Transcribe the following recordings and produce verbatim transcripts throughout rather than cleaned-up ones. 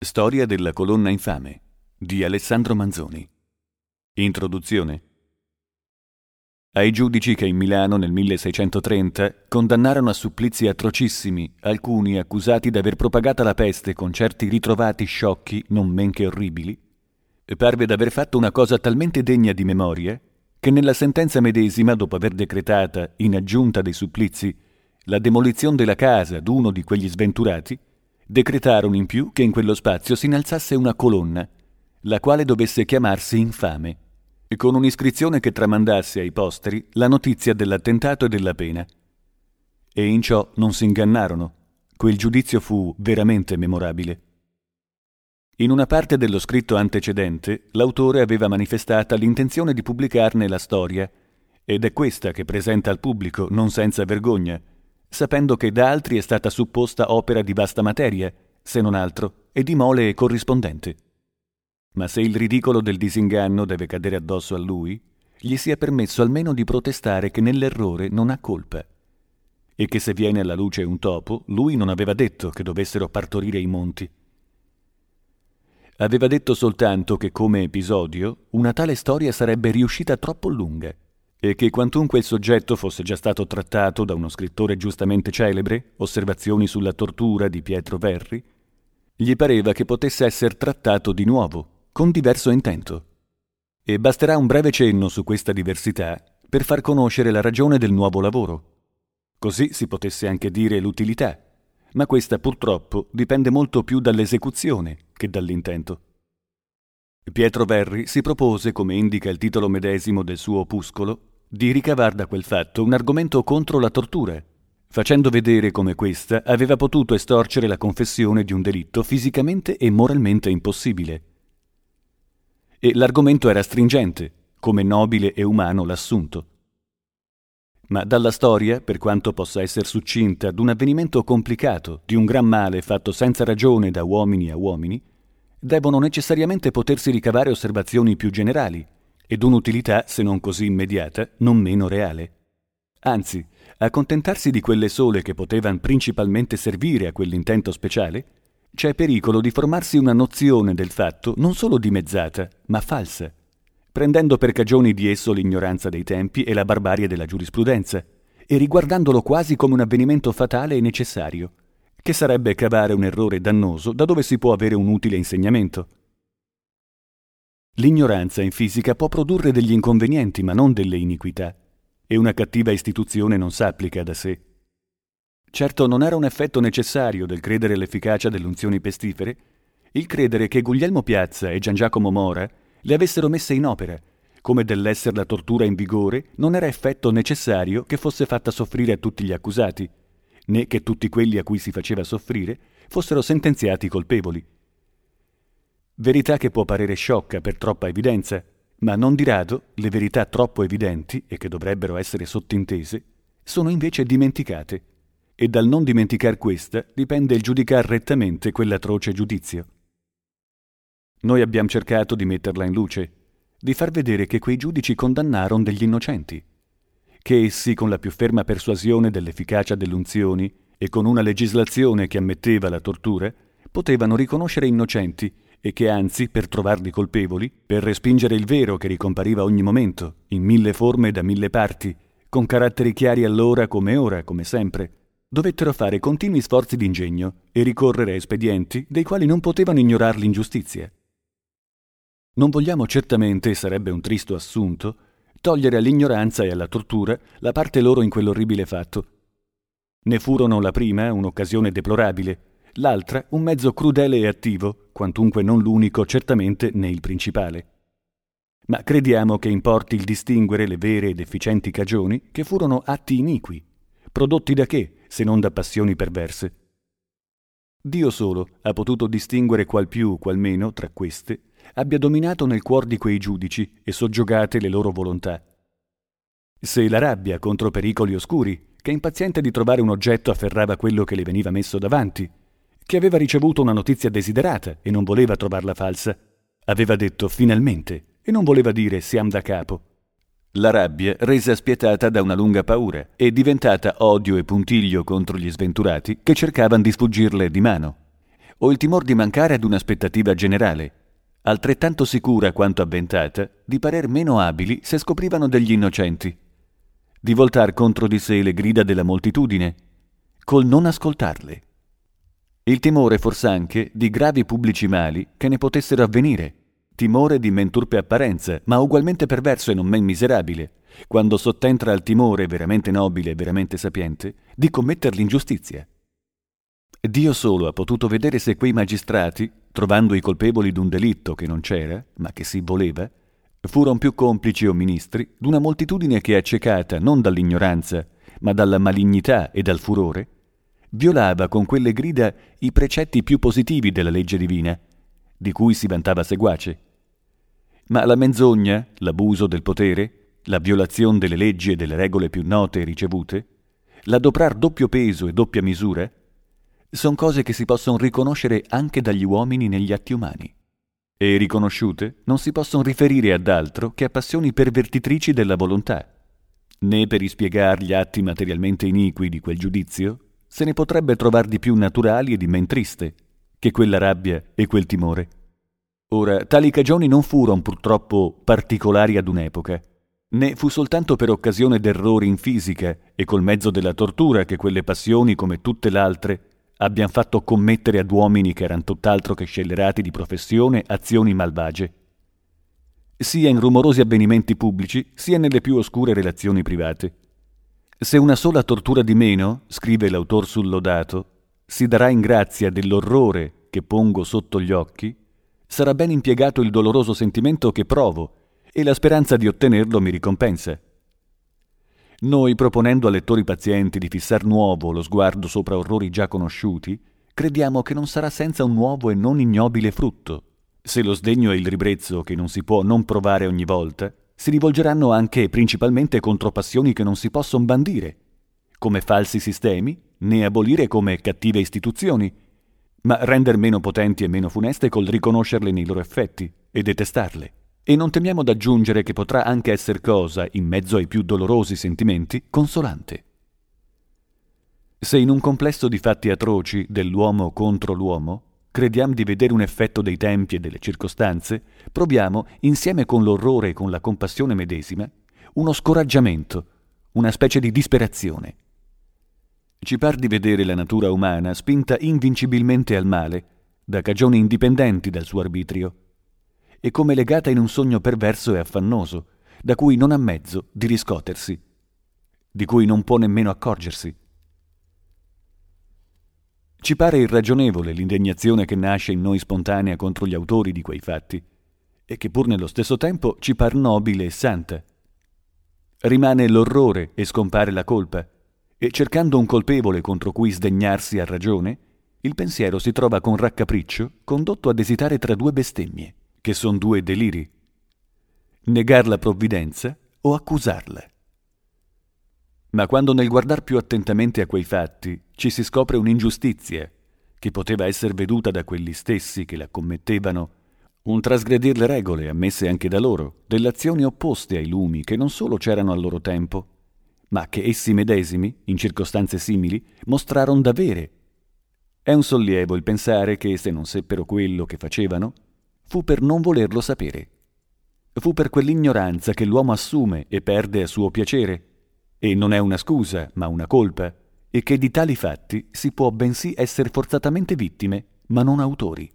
Storia della colonna infame di Alessandro Manzoni. Introduzione. Ai giudici che in Milano nel milleseicentotrenta condannarono a supplizi atrocissimi alcuni accusati d'aver propagata la peste con certi ritrovati sciocchi non men che orribili, parve d'aver fatto una cosa talmente degna di memoria che nella sentenza medesima, dopo aver decretata, in aggiunta dei supplizi, la demolizione della casa d'uno di quegli sventurati, decretarono in più che in quello spazio si innalzasse una colonna, la quale dovesse chiamarsi infame, e con un'iscrizione che tramandasse ai posteri la notizia dell'attentato e della pena. E in ciò non si ingannarono. Quel giudizio fu veramente memorabile. In una parte dello scritto antecedente, l'autore aveva manifestata l'intenzione di pubblicarne la storia, ed è questa che presenta al pubblico non senza vergogna, sapendo che da altri è stata supposta opera di vasta materia, se non altro, e di mole corrispondente. Ma se il ridicolo del disinganno deve cadere addosso a lui, gli sia permesso almeno di protestare che nell'errore non ha colpa, e che se viene alla luce un topo, lui non aveva detto che dovessero partorire i monti. Aveva detto soltanto che come episodio una tale storia sarebbe riuscita troppo lunga, e che quantunque il soggetto fosse già stato trattato da uno scrittore giustamente celebre, Osservazioni sulla tortura di Pietro Verri, gli pareva che potesse essere trattato di nuovo, con diverso intento. E basterà un breve cenno su questa diversità per far conoscere la ragione del nuovo lavoro. Così si potesse anche dire l'utilità, ma questa purtroppo dipende molto più dall'esecuzione che dall'intento. Pietro Verri si propose, come indica il titolo medesimo del suo opuscolo, di ricavar da quel fatto un argomento contro la tortura, facendo vedere come questa aveva potuto estorcere la confessione di un delitto fisicamente e moralmente impossibile. E l'argomento era stringente, come nobile e umano l'assunto. Ma dalla storia, per quanto possa essere succinta d'un avvenimento complicato, di un gran male fatto senza ragione da uomini a uomini, devono necessariamente potersi ricavare osservazioni più generali, ed un'utilità, se non così immediata, non meno reale. Anzi, accontentarsi di quelle sole che potevano principalmente servire a quell'intento speciale, c'è pericolo di formarsi una nozione del fatto non solo dimezzata, ma falsa, prendendo per cagioni di esso l'ignoranza dei tempi e la barbarie della giurisprudenza, e riguardandolo quasi come un avvenimento fatale e necessario, che sarebbe cavare un errore dannoso da dove si può avere un utile insegnamento. L'ignoranza in fisica può produrre degli inconvenienti, ma non delle iniquità, e una cattiva istituzione non s'applica da sé. Certo non era un effetto necessario del credere all'efficacia delle unzioni pestifere il credere che Guglielmo Piazza e Gian Giacomo Mora le avessero messe in opera, come dell'essere la tortura in vigore non era effetto necessario che fosse fatta soffrire a tutti gli accusati, né che tutti quelli a cui si faceva soffrire fossero sentenziati colpevoli. Verità che può parere sciocca per troppa evidenza, ma non di rado le verità troppo evidenti, e che dovrebbero essere sottintese, sono invece dimenticate, e dal non dimenticar questa dipende il giudicar rettamente quell'atroce giudizio. Noi abbiamo cercato di metterla in luce, di far vedere che quei giudici condannarono degli innocenti, che essi, con la più ferma persuasione dell'efficacia delle unzioni e con una legislazione che ammetteva la tortura, potevano riconoscere innocenti e che anzi, per trovarli colpevoli, per respingere il vero che ricompariva ogni momento, in mille forme e da mille parti, con caratteri chiari allora come ora, come sempre, dovettero fare continui sforzi d'ingegno e ricorrere a espedienti dei quali non potevano ignorar l'ingiustizia. Non vogliamo certamente, e sarebbe un tristo assunto, togliere all'ignoranza e alla tortura la parte loro in quell'orribile fatto. Ne furono la prima un'occasione deplorabile, l'altra un mezzo crudele e attivo, quantunque non l'unico certamente né il principale. Ma crediamo che importi il distinguere le vere ed efficienti cagioni che furono atti iniqui, prodotti da che, se non da passioni perverse. Dio solo ha potuto distinguere qual più, qual meno, tra queste, abbia dominato nel cuor di quei giudici e soggiogate le loro volontà. Se la rabbia contro pericoli oscuri, che impaziente di trovare un oggetto afferrava quello che le veniva messo davanti, che aveva ricevuto una notizia desiderata e non voleva trovarla falsa, aveva detto finalmente e non voleva dire siam da capo. La rabbia, resa spietata da una lunga paura, è diventata odio e puntiglio contro gli sventurati che cercavano di sfuggirle di mano, o il timor di mancare ad un'aspettativa generale, altrettanto sicura quanto avventata di parer meno abili se scoprivano degli innocenti, di voltar contro di sé le grida della moltitudine, col non ascoltarle. Il timore fors'anche di gravi pubblici mali che ne potessero avvenire, timore di men turpe apparenza, ma ugualmente perverso e non men miserabile, quando sottentra al timore veramente nobile e veramente sapiente di commetter l'ingiustizia. Dio solo ha potuto vedere se quei magistrati, trovando i colpevoli d'un delitto che non c'era, ma che si voleva, furono più complici o ministri d'una moltitudine che, accecata non dall'ignoranza, ma dalla malignità e dal furore, violava con quelle grida i precetti più positivi della legge divina, di cui si vantava seguace. Ma la menzogna, l'abuso del potere, la violazione delle leggi e delle regole più note e ricevute, l'adoprar doppio peso e doppia misura, son cose che si possono riconoscere anche dagli uomini negli atti umani, e riconosciute non si possono riferire ad altro che a passioni pervertitrici della volontà, né per ispiegar gli atti materialmente iniqui di quel giudizio se ne potrebbe trovar di più naturali e di men triste che quella rabbia e quel timore. Ora, tali cagioni non furono purtroppo particolari ad un'epoca, né fu soltanto per occasione d'errori in fisica e col mezzo della tortura che quelle passioni, come tutte l'altre, abbian fatto commettere ad uomini che eran tutt'altro che scellerati di professione azioni malvagie, sia in rumorosi avvenimenti pubblici, sia nelle più oscure relazioni private. Se una sola tortura di meno, scrive l'autor sul lodato, si darà in grazia dell'orrore che pongo sotto gli occhi, sarà ben impiegato il doloroso sentimento che provo e la speranza di ottenerlo mi ricompensa. Noi, proponendo a lettori pazienti di fissar nuovo lo sguardo sopra orrori già conosciuti, crediamo che non sarà senza un nuovo e non ignobile frutto, se lo sdegno e il ribrezzo che non si può non provare ogni volta si rivolgeranno anche e principalmente contro passioni che non si possono bandire, come falsi sistemi, né abolire come cattive istituzioni, ma render meno potenti e meno funeste col riconoscerle nei loro effetti e detestarle. E non temiamo d'aggiungere che potrà anche esser cosa, in mezzo ai più dolorosi sentimenti, consolante. Se in un complesso di fatti atroci dell'uomo contro l'uomo crediamo di vedere un effetto dei tempi e delle circostanze, proviamo, insieme con l'orrore e con la compassione medesima, uno scoraggiamento, una specie di disperazione. Ci par di vedere la natura umana spinta invincibilmente al male, da cagioni indipendenti dal suo arbitrio, e come legata in un sogno perverso e affannoso, da cui non ha mezzo di riscotersi, di cui non può nemmeno accorgersi. Ci pare irragionevole l'indignazione che nasce in noi spontanea contro gli autori di quei fatti, e che pur nello stesso tempo ci par nobile e santa. Rimane l'orrore e scompare la colpa, e cercando un colpevole contro cui sdegnarsi a ragione, il pensiero si trova con raccapriccio condotto ad esitare tra due bestemmie, che son due deliri: negar la provvidenza o accusarla. Ma quando nel guardar più attentamente a quei fatti ci si scopre un'ingiustizia, che poteva essere veduta da quelli stessi che la commettevano, un trasgredir le regole ammesse anche da loro, delle azioni opposte ai lumi che non solo c'erano al loro tempo, ma che essi medesimi, in circostanze simili, mostrarono d'avere. È un sollievo il pensare che, se non seppero quello che facevano, fu per non volerlo sapere. Fu per quell'ignoranza che l'uomo assume e perde a suo piacere, e non è una scusa, ma una colpa, e che di tali fatti si può bensì essere forzatamente vittime, ma non autori.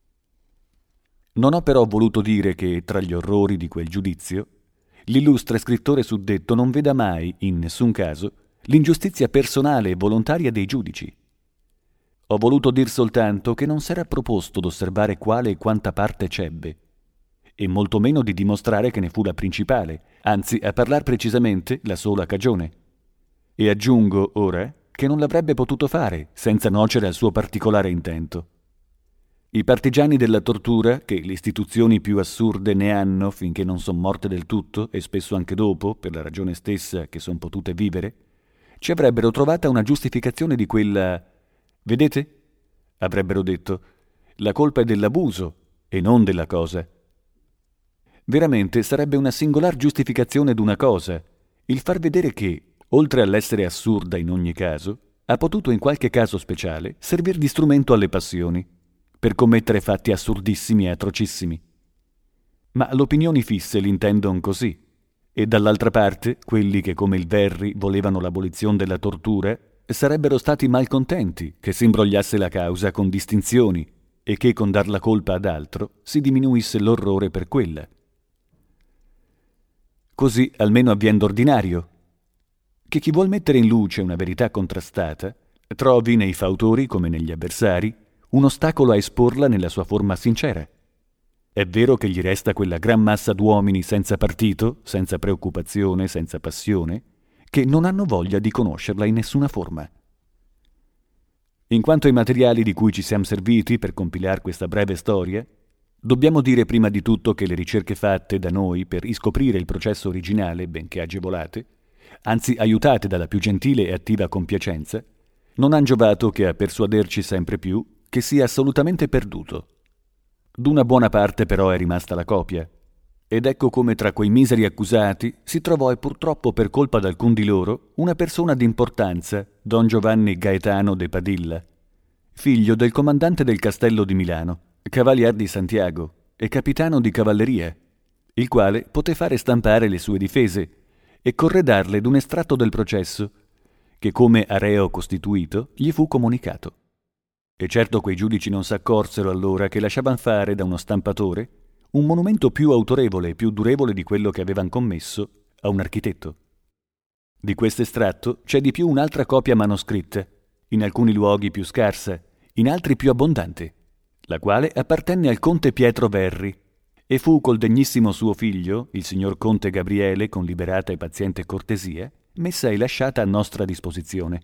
Non ho però voluto dire che, tra gli orrori di quel giudizio, l'illustre scrittore suddetto non veda mai, in nessun caso, l'ingiustizia personale e volontaria dei giudici. Ho voluto dir soltanto che non s'era proposto d'osservare quale e quanta parte c'ebbe, e molto meno di dimostrare che ne fu la principale, anzi, a parlar precisamente, la sola cagione. E aggiungo, ora, che non l'avrebbe potuto fare senza nuocere al suo particolare intento. I partigiani della tortura, che le istituzioni più assurde ne hanno finché non son morte del tutto, e spesso anche dopo, per la ragione stessa che son potute vivere, ci avrebbero trovata una giustificazione di quella... Vedete? Avrebbero detto, la colpa è dell'abuso e non della cosa. Veramente sarebbe una singolar giustificazione d'una cosa, il far vedere che, oltre all'essere assurda in ogni caso, ha potuto in qualche caso speciale servir di strumento alle passioni, per commettere fatti assurdissimi e atrocissimi. Ma l'opinioni fisse l'intendon così, e dall'altra parte quelli che come il Verri volevano l'abolizione della tortura sarebbero stati malcontenti che si imbrogliasse la causa con distinzioni e che con dar la colpa ad altro si diminuisse l'orrore per quella. Così almeno avvien d'ordinario, che chi vuol mettere in luce una verità contrastata trovi nei fautori come negli avversari un ostacolo a esporla nella sua forma sincera. È vero che gli resta quella gran massa d'uomini senza partito, senza preoccupazione, senza passione, che non hanno voglia di conoscerla in nessuna forma. In quanto ai materiali di cui ci siamo serviti per compilare questa breve storia, dobbiamo dire prima di tutto che le ricerche fatte da noi per iscoprire il processo originale, benché agevolate, anzi aiutate dalla più gentile e attiva compiacenza, non han giovato che a persuaderci sempre più che sia assolutamente perduto. D'una buona parte però è rimasta la copia, ed ecco come tra quei miseri accusati si trovò, e purtroppo per colpa d'alcun di loro, una persona d'importanza, don Giovanni Gaetano de Padilla, figlio del comandante del castello di Milano, cavalier di Santiago e capitano di cavalleria, il quale poté fare stampare le sue difese e corredarle d'un estratto del processo, che come a reo costituito gli fu comunicato. E certo quei giudici non s'accorsero allora che lasciavan fare da uno stampatore un monumento più autorevole e più durevole di quello che avevan commesso a un architetto. Di questo estratto c'è di più un'altra copia manoscritta, in alcuni luoghi più scarsa, in altri più abbondante, la quale appartenne al conte Pietro Verri e fu col degnissimo suo figlio, il signor conte Gabriele, con liberata e paziente cortesia, messa e lasciata a nostra disposizione.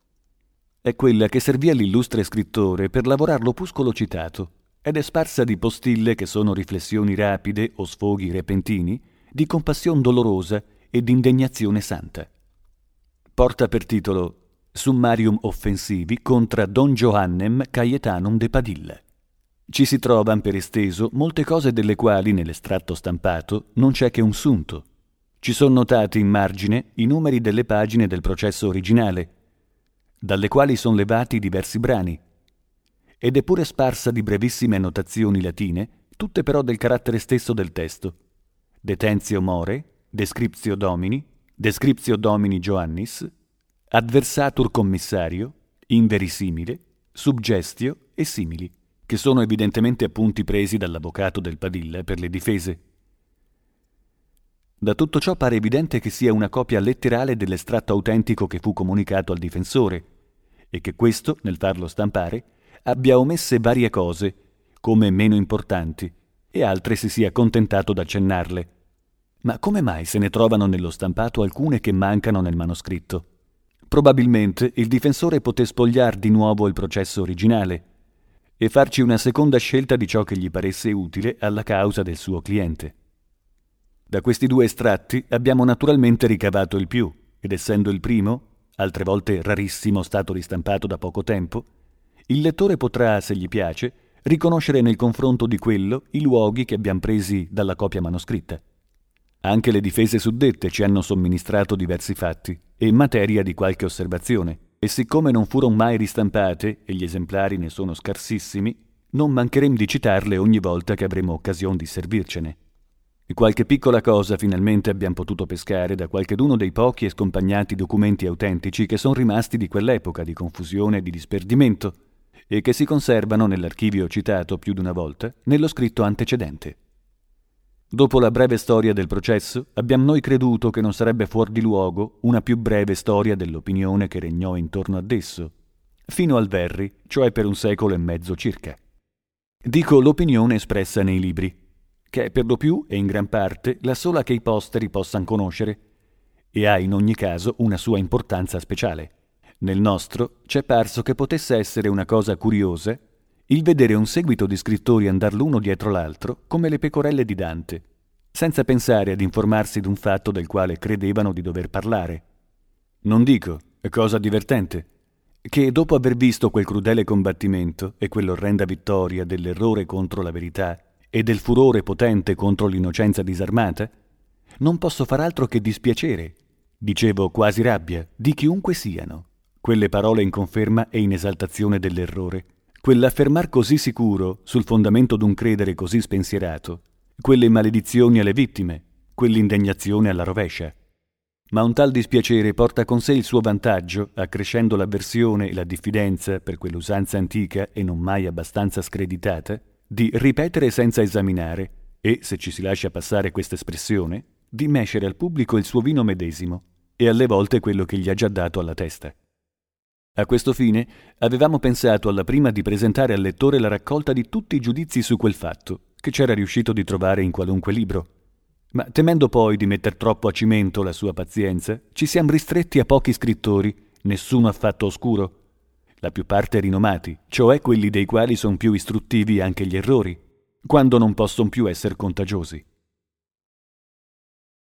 È quella che servì all'illustre scrittore per lavorar l'opuscolo citato, ed è sparsa di postille che sono riflessioni rapide o sfoghi repentini di compassion dolorosa e d'indegnazione santa. Porta per titolo Summarium offensivi contra Don Johannem Cajetanum de Padilla. Ci si trovan per esteso molte cose delle quali nell'estratto stampato non c'è che un sunto. Ci sono notati in margine i numeri delle pagine del processo originale, dalle quali sono levati diversi brani, ed è pure sparsa di brevissime annotazioni latine, tutte però del carattere stesso del testo. Detentio more, descriptio domini, descriptio domini Joannis, adversatur commissario, inverisimile, suggestio e simili, che sono evidentemente appunti presi dall'avvocato del Padilla per le difese. Da tutto ciò pare evidente che sia una copia letterale dell'estratto autentico che fu comunicato al difensore, e che questo, nel farlo stampare, abbia omesse varie cose, come meno importanti, e altre si sia contentato d'accennarle. Ma come mai se ne trovano nello stampato alcune che mancano nel manoscritto? Probabilmente il difensore poté spogliar di nuovo il processo originale e farci una seconda scelta di ciò che gli paresse utile alla causa del suo cliente. Da questi due estratti abbiamo naturalmente ricavato il più, ed essendo il primo, altre volte rarissimo, stato ristampato da poco tempo, il lettore potrà, se gli piace, riconoscere nel confronto di quello i luoghi che abbiamo presi dalla copia manoscritta. Anche le difese suddette ci hanno somministrato diversi fatti e in materia di qualche osservazione, e siccome non furono mai ristampate e gli esemplari ne sono scarsissimi, non mancheremo di citarle ogni volta che avremo occasione di servircene. E qualche piccola cosa finalmente abbiamo potuto pescare da qualcheduno dei pochi e scompagnati documenti autentici che sono rimasti di quell'epoca di confusione e di disperdimento e che si conservano nell'archivio citato più di una volta nello scritto antecedente. Dopo la breve storia del processo, abbiamo noi creduto che non sarebbe fuor di luogo una più breve storia dell'opinione che regnò intorno ad esso, fino al Verri, cioè per un secolo e mezzo circa. Dico l'opinione espressa nei libri, che è per lo più e in gran parte la sola che i posteri possano conoscere, e ha in ogni caso una sua importanza speciale. Nel nostro c'è parso che potesse essere una cosa curiosa il vedere un seguito di scrittori andar l'uno dietro l'altro come le pecorelle di Dante, senza pensare ad informarsi d'un fatto del quale credevano di dover parlare. Non dico, è cosa divertente, che dopo aver visto quel crudele combattimento e quell'orrenda vittoria dell'errore contro la verità e del furore potente contro l'innocenza disarmata, non posso far altro che dispiacere, dicevo quasi rabbia, di chiunque siano, quelle parole in conferma e in esaltazione dell'errore, quell'affermar così sicuro sul fondamento d'un credere così spensierato, quelle maledizioni alle vittime, quell'indegnazione alla rovescia. Ma un tal dispiacere porta con sé il suo vantaggio, accrescendo l'avversione e la diffidenza per quell'usanza antica e non mai abbastanza screditata, di ripetere senza esaminare e, se ci si lascia passare questa espressione, di mescere al pubblico il suo vino medesimo e alle volte quello che gli ha già dato alla testa. A questo fine avevamo pensato alla prima di presentare al lettore la raccolta di tutti i giudizi su quel fatto, che c'era riuscito di trovare in qualunque libro. Ma temendo poi di metter troppo a cimento la sua pazienza, ci siamo ristretti a pochi scrittori, nessuno affatto oscuro, la più parte rinomati, cioè quelli dei quali sono più istruttivi anche gli errori, quando non possono più essere contagiosi.